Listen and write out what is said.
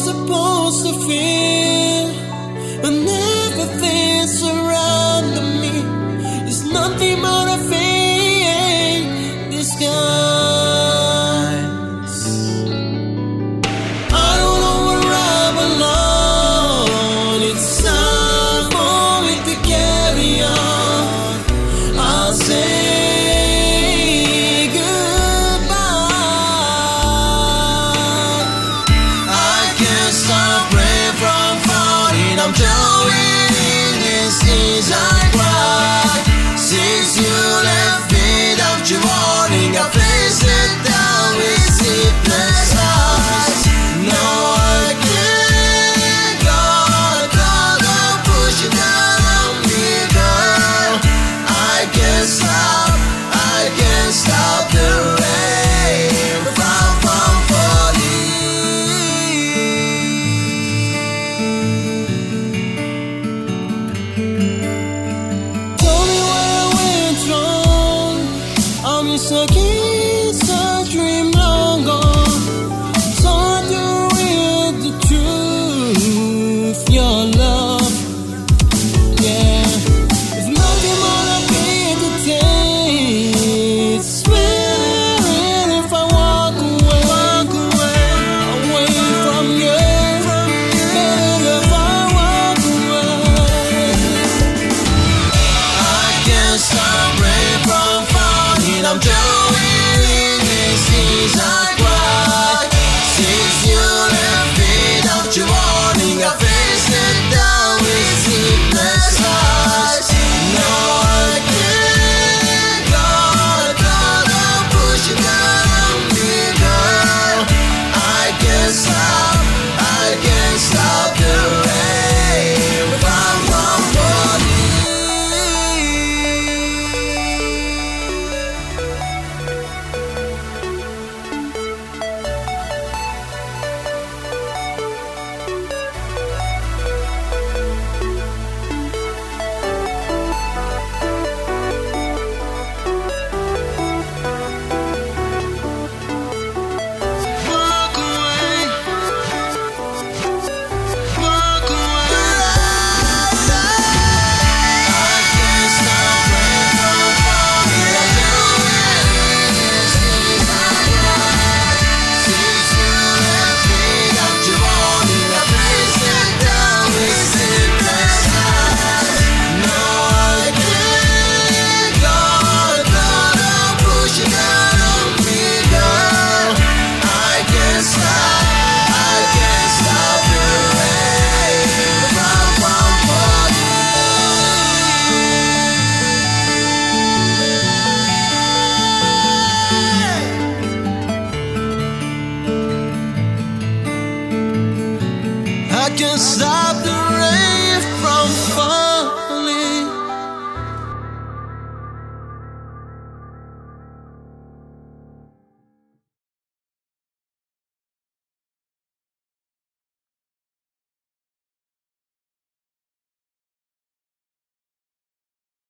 supposed to feel when everything surrounding me is nothing but a fake disguise? I don't know where I belong. It's time for me to carry on. I'll say I'm showing in this is I cry. Since you left without you warning, I face it down with sleepless eyes. No, I can't go, don't push it down on me, girl. I can't stop the rain from stuck inside a dream long gone. It's hard to read the truth, your love. Yeah, if nothing more to be entertained, it's swearing if I walk away from you. Better if I walk away. I can't stop rain from falling. I'm doing this is I cry. Since you left without you warning, I face it down with sleepless eyes. No, I can't go, don't push it down on me, girl. I can't stop.